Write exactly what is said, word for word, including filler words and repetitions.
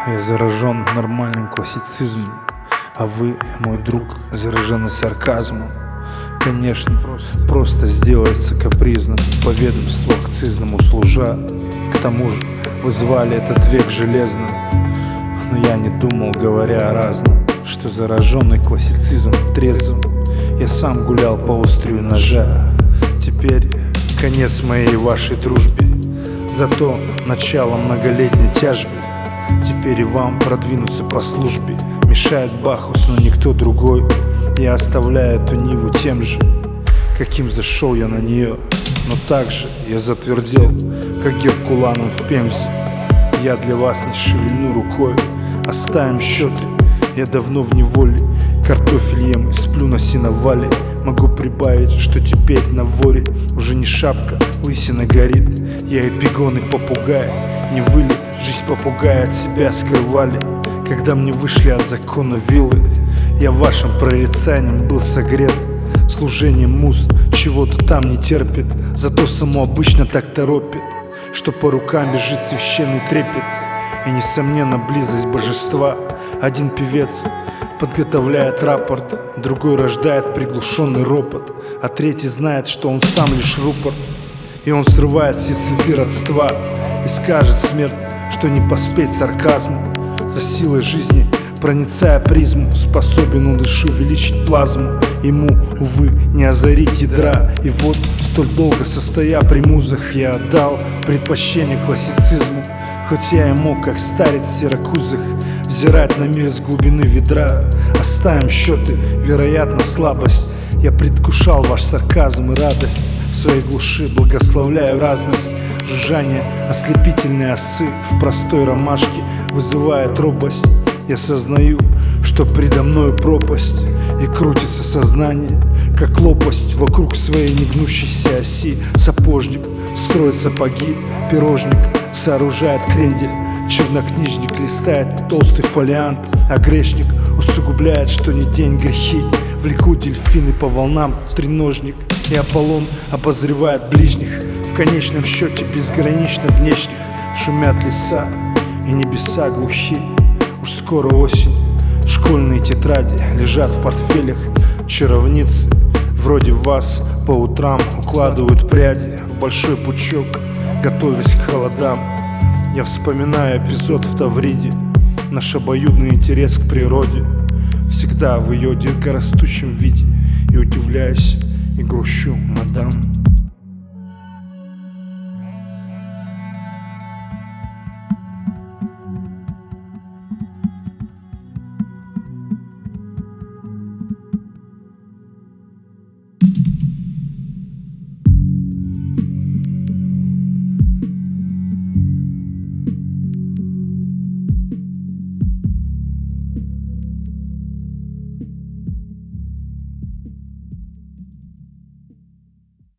Я заражен нормальным классицизмом, а вы, мой друг, заражены сарказмом. Конечно, просто сделается капризным, по ведомству акцизному служа. К тому же вы звали этот век железным, но я не думал, говоря о разном, что зараженный классицизм трезвым я сам гулял по острию ножа. Теперь конец моей и вашей дружбе, зато начало многолетней тяжбы. Теперь и вам продвинуться по службе мешает Бахус, но никто другой. Я оставляю эту ниву тем же, каким зашел я на нее. Но также я затвердел, как Геркуланум в Пемзе. Я для вас не шевельну рукой, оставим счеты, я давно в неволе. Картофель ем и сплю на сеновале. Могу прибавить, что теперь на воре уже не шапка, лысина горит. Я эпигон и попугай, не вы ли жизнь попугая от себя скрывали? Когда мне вышли от закона виллы, я вашим прорицанием был согрет. Служение муз чего-то там не терпит, зато само обычно так торопит, что по рукам бежит священный трепет. И несомненно близость божества. Один певец подготовляет рапорт, другой рождает приглушенный ропот, а третий знает, что он сам лишь рупор. И он срывает все цветы родства и скажет смерть, что не поспеть сарказму. За силой жизни, проницая призму, способен он лишь увеличить плазму. Ему, увы, не озарить ядра. И вот, столь долго состоя при музах, я отдал предпочтение классицизму. Хоть я и мог, как старец в Сиракузах, взирать на мир с глубины ведра. Оставим счеты, вероятно, слабость. Я предвкушал ваш сарказм и радость. В своей глуши благословляю разность. Жужжание ослепительной осы в простой ромашке вызывает робость. Я сознаю, что предо мною пропасть, и крутится сознание, как лопасть вокруг своей негнущейся оси. Сапожник строит сапоги, пирожник сооружает крендель, чернокнижник листает толстый фолиант, а грешник усугубляет, что не день грехи. Влекут дельфины по волнам треножник, и Аполлон обозревает ближних. В конечном счете безгранично внешних шумят леса, и небеса глухи. Уж скоро осень, школьные тетради лежат в портфелях. Чаровницы вроде вас по утрам укладывают пряди в большой пучок, готовясь к холодам. Я вспоминаю эпизод в Тавриде, наш обоюдный интерес к природе, всегда в ее дикорастущем виде, и удивляюсь, и грущу, мадам.